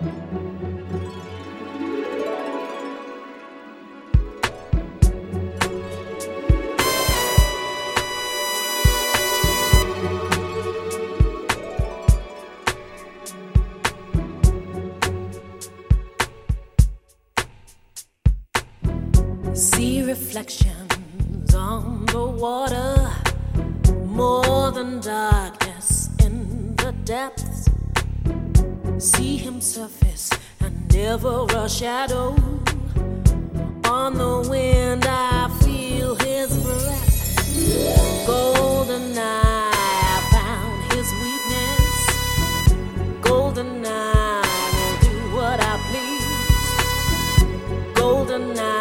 See reflections on the water, more than darkness in the depths. See him surface and never a shadow. On the wind I feel his breath. Golden eye, I found his weakness. Golden eye will do what I please. Golden eye,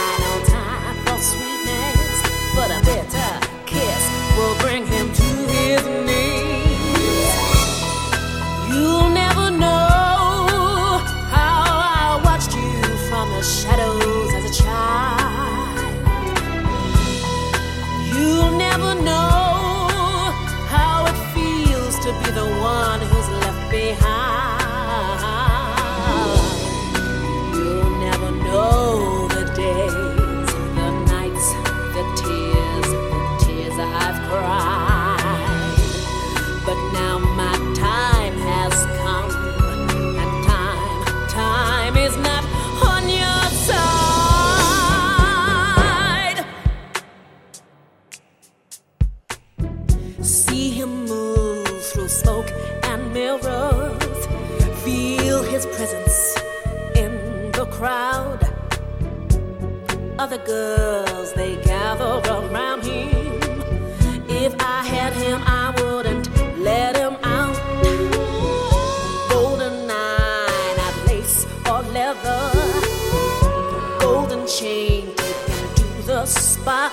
sweetness, but a bitter kiss will bring him to his knees. You'll never know how I watched you from the shadows as a child. You'll never know how it feels to be the one who's left behind. You'll never know the day, the tears I've cried. But now my time has come, and time is not on your side. See him move through smoke and mirrors, feel his presence in the crowd. Other girls, they gather around him. If I had him, I wouldn't let him out. Golden eye, not lace or leather. Golden chain taken to the spot.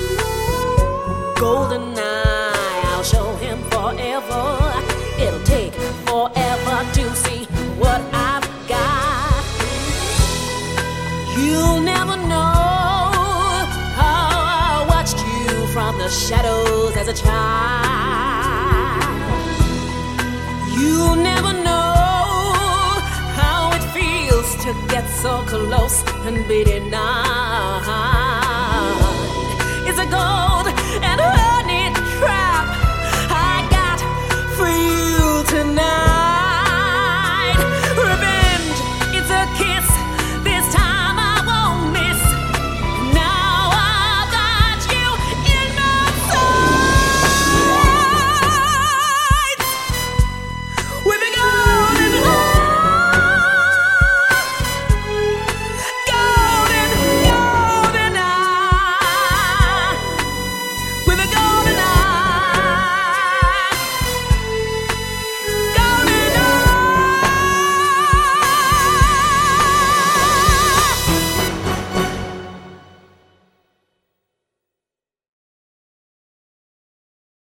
Golden eye, I'll show him forever. It'll take forever to see what I've got. You'll never know from the shadows as a child. You never know how it feels to get so close and be denied. It's a goal.